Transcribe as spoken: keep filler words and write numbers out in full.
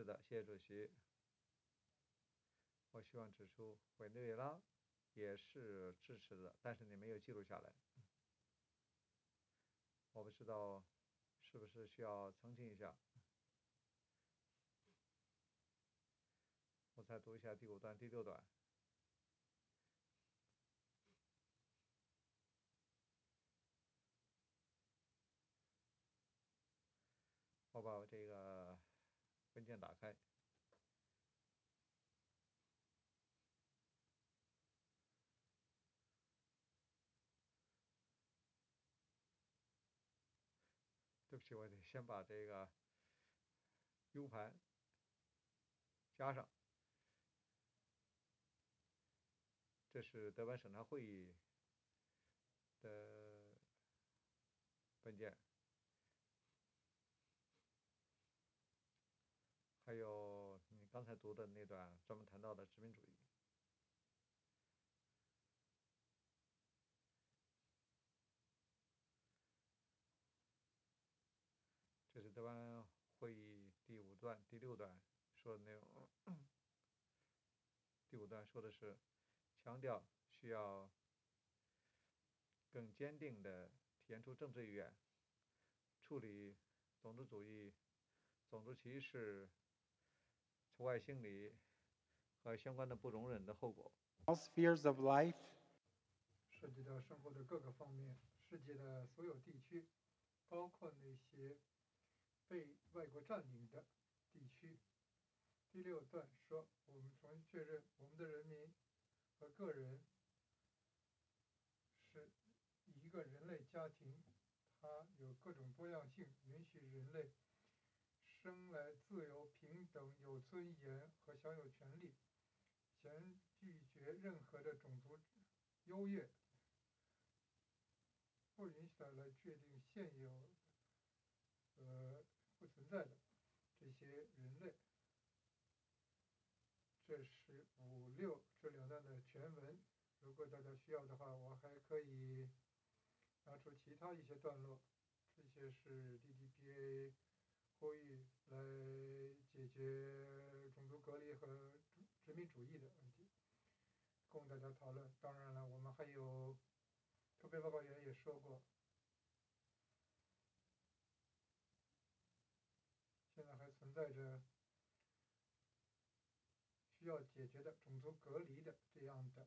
是的，谢谢主席。我希望指出，委内瑞拉也是支持的，但是你没有记录下来。我不知道是不是需要澄清一下。我再读一下第五段、第六段。我把我这个文件打开。对不起，我得先把这个 U 盘加上。这是德班审查会议的文件，还有你刚才读的那段专门谈到的殖民主义。这是德班会议第五段、第六段说的内容。第五段说的是强调需要更坚定地体现出政治意愿，处理种族主义、种族歧视、除外心理和相关的不容忍的后果。 All spheres of life 涉及到生活的各个方面，世界的所有地区，包括那些被外国占领的地区。第六段说，我们重新确认我们的人民和个人是一个人类家庭，它有各种多样性，允许人类生来自由、平等、有尊严和享有权利，先拒绝任何的种族优越，不允许它来确定现有呃不存在的这些人类。这是五六这两段的全文，如果大家需要的话，我还可以拿出其他一些段落，这些是 D D P A 呼吁来解决种族隔离和殖民主义的问题，供大家讨论。当然了，我们还有特别报告员也说过，现在还存在着需要解决的种族隔离的这样的